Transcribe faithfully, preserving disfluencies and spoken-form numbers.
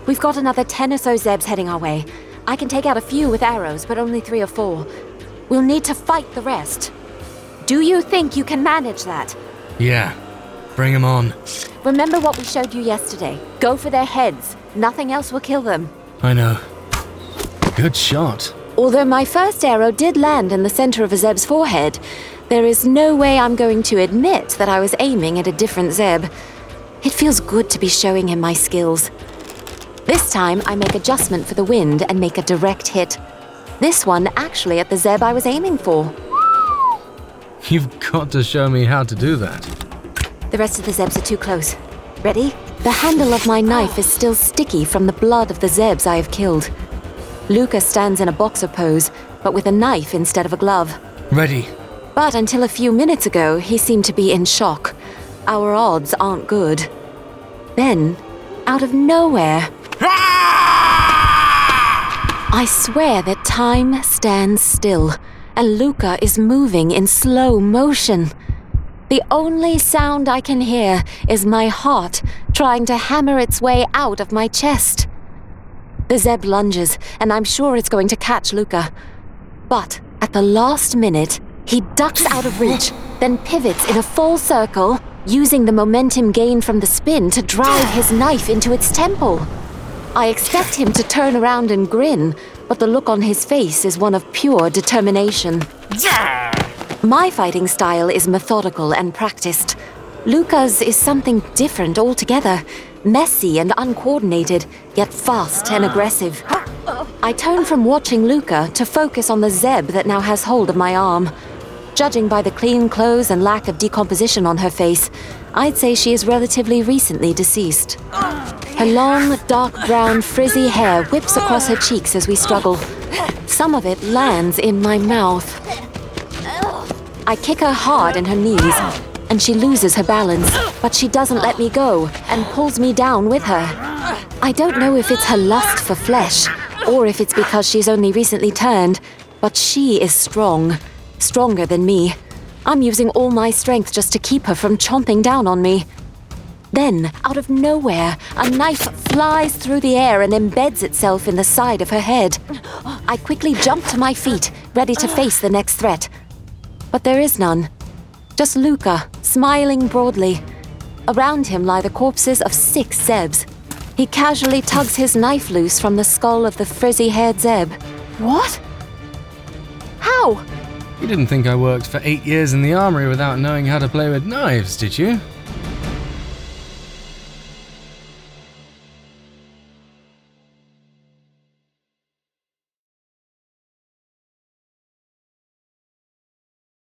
We've got another ten or so Zebs heading our way. I can take out a few with arrows, but only three or four. We'll need to fight the rest. Do you think you can manage that? Yeah. Bring them on. Remember what we showed you yesterday. Go for their heads. Nothing else will kill them. I know. Good shot. Although my first arrow did land in the center of a Zeb's forehead, there is no way I'm going to admit that I was aiming at a different Zeb. It feels good to be showing him my skills. This time, I make adjustment for the wind and make a direct hit. This one actually at the Zeb I was aiming for. You've got to show me how to do that. The rest of the Zebs are too close. Ready? The handle of my knife is still sticky from the blood of the Zebs I have killed. Luca stands in a boxer pose, but with a knife instead of a glove. Ready. But until a few minutes ago, he seemed to be in shock. Our odds aren't good. Then, out of nowhere... I swear that time stands still, and Luca is moving in slow motion. The only sound I can hear is my heart trying to hammer its way out of my chest. The Zeb lunges, and I'm sure it's going to catch Luca. But at the last minute, he ducks out of reach, then pivots in a full circle, using the momentum gained from the spin to drive his knife into its temple. I expect him to turn around and grin, but the look on his face is one of pure determination. My fighting style is methodical and practiced. Luca's is something different altogether, messy and uncoordinated, yet fast and aggressive. I turn from watching Luca to focus on the Zeb that now has hold of my arm. Judging by the clean clothes and lack of decomposition on her face, I'd say she is relatively recently deceased. Her long, dark brown, frizzy hair whips across her cheeks as we struggle. Some of it lands in my mouth. I kick her hard in her knees, and she loses her balance, but she doesn't let me go and pulls me down with her. I don't know if it's her lust for flesh, or if it's because she's only recently turned, but she is strong. Stronger than me. I'm using all my strength just to keep her from chomping down on me. Then, out of nowhere, a knife flies through the air and embeds itself in the side of her head. I quickly jump to my feet, ready to face the next threat. But there is none. Just Luca, smiling broadly. Around him lie the corpses of six Zebs. He casually tugs his knife loose from the skull of the frizzy-haired Zeb. What? How? You didn't think I worked for eight years in the armory without knowing how to play with knives, did you?